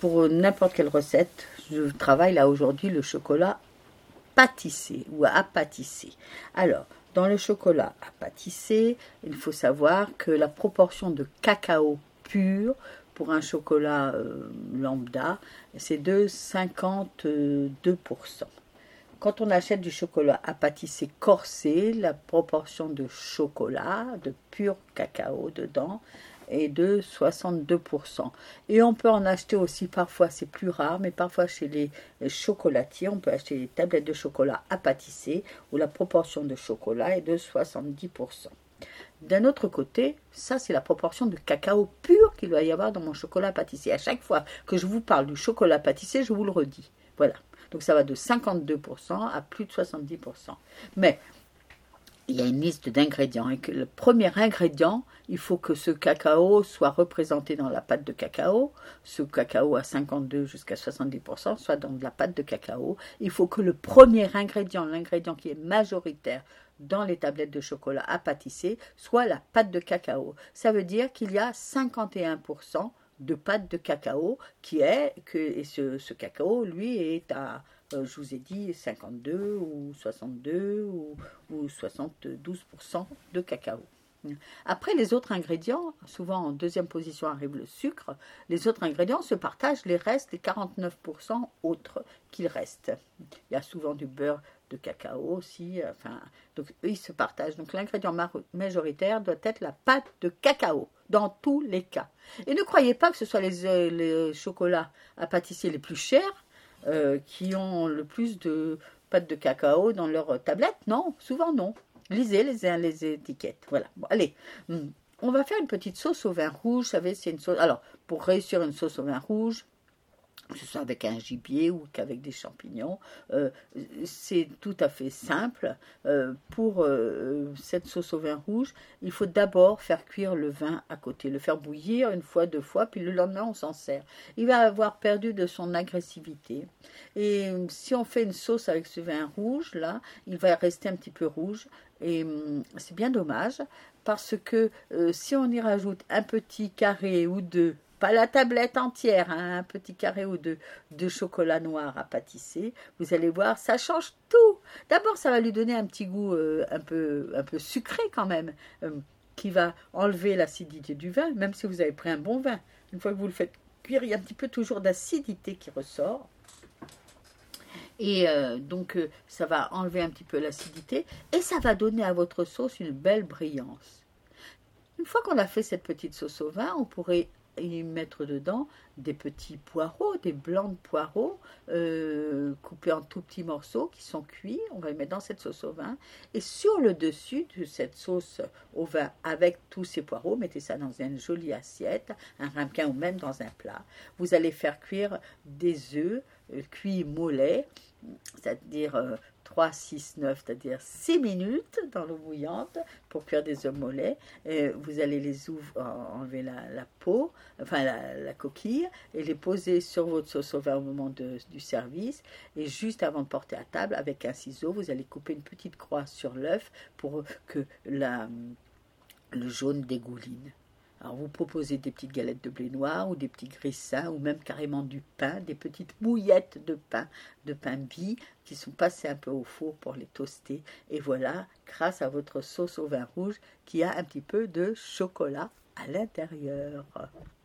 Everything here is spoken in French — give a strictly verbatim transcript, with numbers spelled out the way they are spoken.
pour n'importe quelle recette, je travaille là aujourd'hui le chocolat pâtissé ou à pâtisser. Alors, dans le chocolat à pâtisser, il faut savoir que la proportion de cacao pur pour un chocolat euh, lambda, c'est de cinquante-deux pour cent. Quand on achète du chocolat à pâtisser corsé, la proportion de chocolat, de pur cacao dedans, est de soixante-deux pour cent. Et on peut en acheter aussi, parfois c'est plus rare, mais parfois chez les chocolatiers, on peut acheter des tablettes de chocolat à pâtisser où la proportion de chocolat est de soixante-dix pour cent. D'un autre côté, ça c'est la proportion de cacao pur qu'il doit y avoir dans mon chocolat pâtissé. À chaque fois que je vous parle du chocolat pâtissé, je vous le redis. Voilà. Donc ça va de cinquante-deux pour cent à plus de soixante-dix pour cent. Mais il y a une liste d'ingrédients. Et que le premier ingrédient, il faut que ce cacao soit représenté dans la pâte de cacao. Ce cacao à cinquante-deux jusqu'à soixante-dix pour cent soit dans de la pâte de cacao. Il faut que le premier ingrédient, l'ingrédient qui est majoritaire dans les tablettes de chocolat à pâtisser, soit la pâte de cacao. Ça veut dire qu'il y a cinquante et un pour cent de pâte de cacao qui est, que, et ce, ce cacao, lui, est à, euh, je vous ai dit, cinquante-deux ou soixante-deux ou, ou soixante-douze pour cent de cacao. Après, les autres ingrédients, souvent en deuxième position arrive le sucre, les autres ingrédients se partagent les restes, les quarante-neuf pour cent autres qu'il reste. Il y a souvent du beurre de cacao aussi, enfin, donc eux, ils se partagent. Donc l'ingrédient majoritaire doit être la pâte de cacao, dans tous les cas. Et ne croyez pas que ce soit les, les chocolats à pâtisser les plus chers euh, qui ont le plus de pâte de cacao dans leur tablette. Non, souvent non. Lisez les, les étiquettes. Voilà. Bon, allez, on va faire une petite sauce au vin rouge. Vous savez, c'est une sauce. Alors, pour réussir une sauce au vin rouge, que ce soit avec un gibier ou qu'avec des champignons, euh, c'est tout à fait simple. Euh, pour euh, cette sauce au vin rouge, il faut d'abord faire cuire le vin à côté, le faire bouillir une fois, deux fois, puis le lendemain on s'en sert. Il va avoir perdu de son agressivité. Et si on fait une sauce avec ce vin rouge, là, il va rester un petit peu rouge. Et hum, c'est bien dommage, parce que euh, si on y rajoute un petit carré ou deux, pas la tablette entière, hein, un petit carré ou deux de chocolat noir à pâtisser, vous allez voir, ça change tout. D'abord, ça va lui donner un petit goût euh, un peu, un peu sucré quand même, euh, qui va enlever l'acidité du vin, même si vous avez pris un bon vin. Une fois que vous le faites cuire, il y a un petit peu toujours d'acidité qui ressort. Et euh, donc, euh, ça va enlever un petit peu l'acidité et ça va donner à votre sauce une belle brillance. Une fois qu'on a fait cette petite sauce au vin, on pourrait y mettre dedans des petits poireaux, des blancs de poireaux euh, coupés en tout petits morceaux qui sont cuits. On va les mettre dans cette sauce au vin. Et sur le dessus de cette sauce au vin avec tous ces poireaux, mettez ça dans une jolie assiette, un ramequin ou même dans un plat. Vous allez faire cuire des œufs euh, cuits mollets, c'est-à-dire euh, trois, six, neuf, c'est-à-dire six minutes dans l'eau bouillante pour cuire des œufs mollets. Et vous allez les ouvrir, enlever la, la peau, enfin la, la coquille, et les poser sur votre sauce au vin au moment de, du service. Et juste avant de porter à table, avec un ciseau, vous allez couper une petite croix sur l'œuf pour que la, le jaune dégouline. Alors, vous proposez des petites galettes de blé noir ou des petits grissins ou même carrément du pain, des petites bouillettes de pain, de pain bis qui sont passées un peu au four pour les toaster. Et voilà, grâce à votre sauce au vin rouge qui a un petit peu de chocolat à l'intérieur.